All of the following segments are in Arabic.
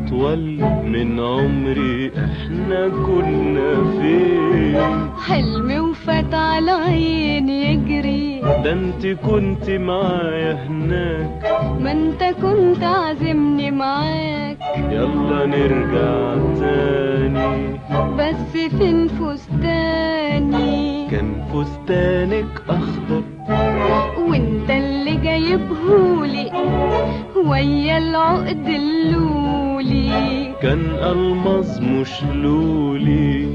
أطول من عمري احنا كنا فين؟ حلمي وفات على عيني يجري، ده انت كنت معايا هناك، ما انت كنت عازمني معاك. يلا نرجع تاني. بس فين فستاني؟ كان فستانك أخضر وانت اللي جايبهولي ويا العقد اللولي، كان ألمظ مش لولي.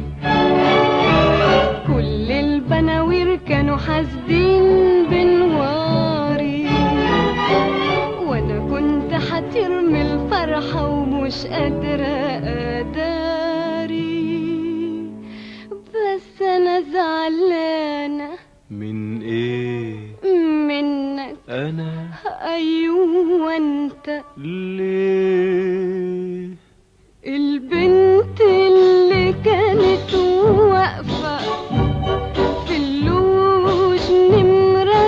كل البناوير كانوا حاسدين بنواري، وانا كنت حطير من الفرحة ومش قادرة اداري. بس انا زعلانة. من ايه؟ منك. انا؟ ايوه انت. ليه؟ البنت اللي كانت واقفة في اللوج نمرة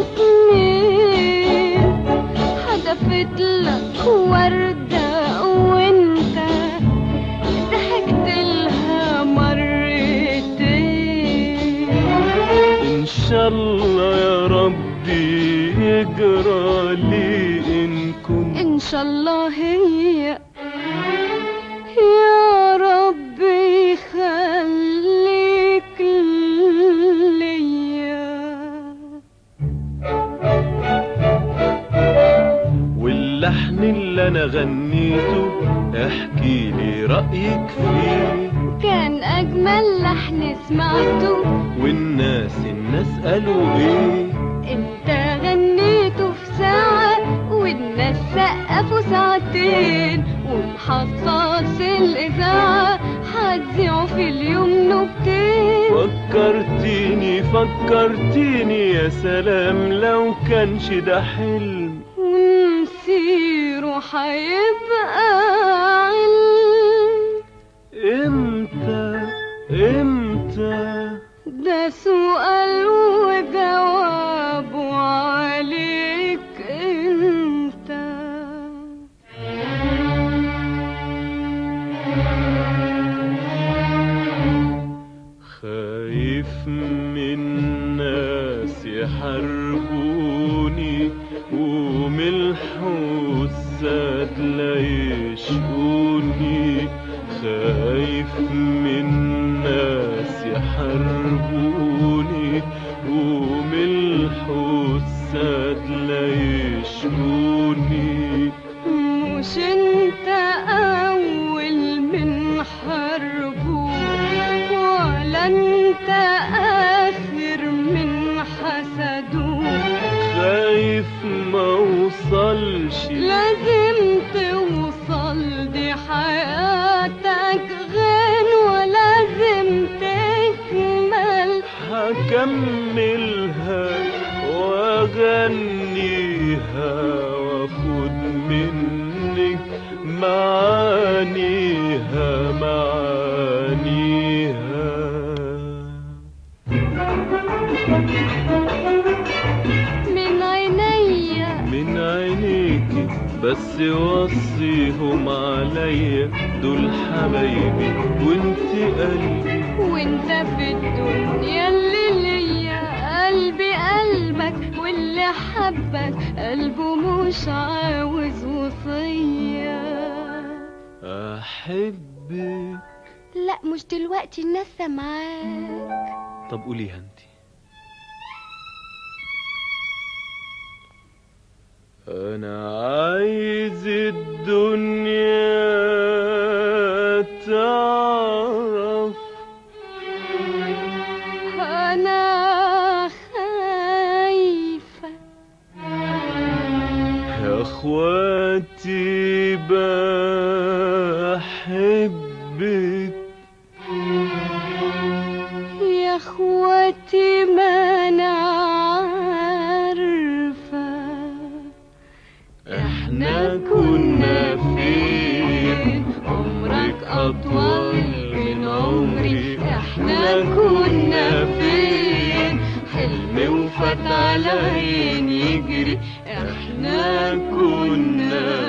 2 حدفت لك وردة وانت ضحكت لها مرتين. ان شاء الله يا ربي يجرى لي ان كنت، ان شاء الله هي يا ربي خليك ليا. واللحن اللي انا غنيته احكي لي رأيك فيه. كان اجمل لحن سمعته، والناس قالوا ايه؟ انت غنيته في ساعة والناس سقفوا ساعتين، ومحصص الاذاعة هتذيعوا في اليوم نكتين. فكرتيني يا سلام لو كانش ده حلم، ومسيره هيبقى علم. امتى؟ ده سؤال وجوابه عليك انت. خايف من ناس يحاربوني وملح والساد لا يشقوني. خايف من ناس يحاربوني وملح والساد لا يشقوني. مش انت اول من حربوك ولا انت اخر من حسدوك. خايف ما اوصلش، لازم توصل، دي حياتك غنوة لازم تكمل. هكملها واغنيها واخد منك معانيها. من عينيكي بس وصيهم عليا، دول حبايبي وانت قلبي. وانت في الدنيا اللي ليا قلبي قلبك، واللي حبك قلبه مش عاوز وصية. احبك. لا مش دلوقتي، الناس سامعاك. طب قوليها انت. انا عايز الدنيا تعرف انا خايفة يا اخواتي بحبك. يا اخواتي ما انا عارفة احنا كنا فين؟ عمرك اطول من عمري. احنا كنا فين؟ حلمي وفات على عيني يجري. احنا كنا